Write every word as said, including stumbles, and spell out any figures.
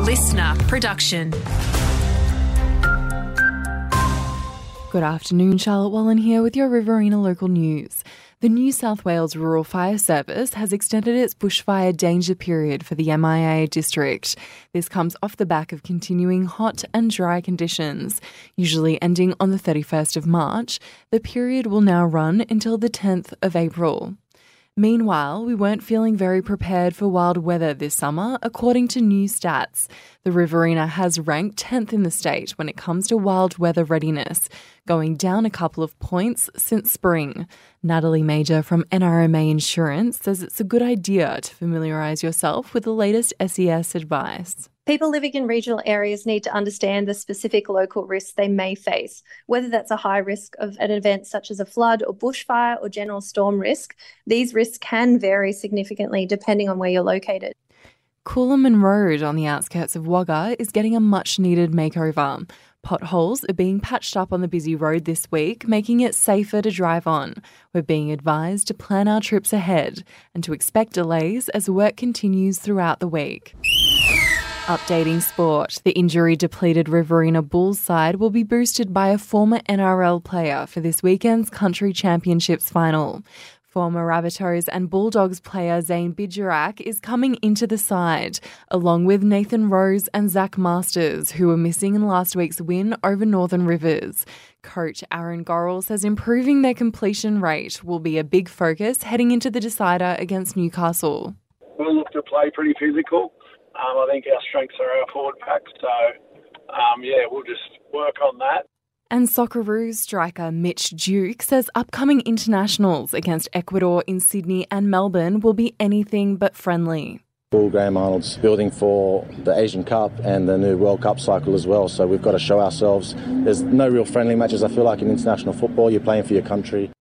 listener production. Good afternoon, Charlotte Wallen here with your Riverina local news. The New South Wales Rural Fire Service has extended its bushfire danger period for the M I A district. This comes off the back of continuing hot and dry conditions. Usually ending on the thirty-first of March, the period will now run until the tenth of April. Meanwhile, we weren't feeling very prepared for wild weather this summer, according to new stats. The Riverina has ranked tenth in the state when it comes to wild weather readiness, going down a couple of points since spring. Natalie Major from N R M A Insurance says it's a good idea to familiarise yourself with the latest S E S advice. People living in regional areas need to understand the specific local risks they may face, whether that's a high risk of an event such as a flood or bushfire or general storm risk. These risks can vary significantly depending on where you're located. Coolaman Road on the outskirts of Wagga is getting a much-needed makeover. Potholes are being patched up on the busy road this week, making it safer to drive on. We're being advised to plan our trips ahead and to expect delays as work continues throughout the week. Updating sport, the injury-depleted Riverina Bulls side will be boosted by a former N R L player for this weekend's Country Championships final. Former Rabbitohs and Bulldogs player Zane Bidgerak is coming into the side, along with Nathan Rose and Zach Masters, who were missing in last week's win over Northern Rivers. Coach Aaron Gorrell says improving their completion rate will be a big focus heading into the decider against Newcastle. We'll look to play pretty physical. Um, I think our strengths are our forward pack, so um, yeah, we'll just work on that. And Socceroos striker Mitch Duke says upcoming internationals against Ecuador in Sydney and Melbourne will be anything but friendly. Paul Graham Arnold's building for the Asian Cup and the new World Cup cycle as well, so we've got to show ourselves. There's no real friendly matches, I feel like, in international football. You're playing for your country.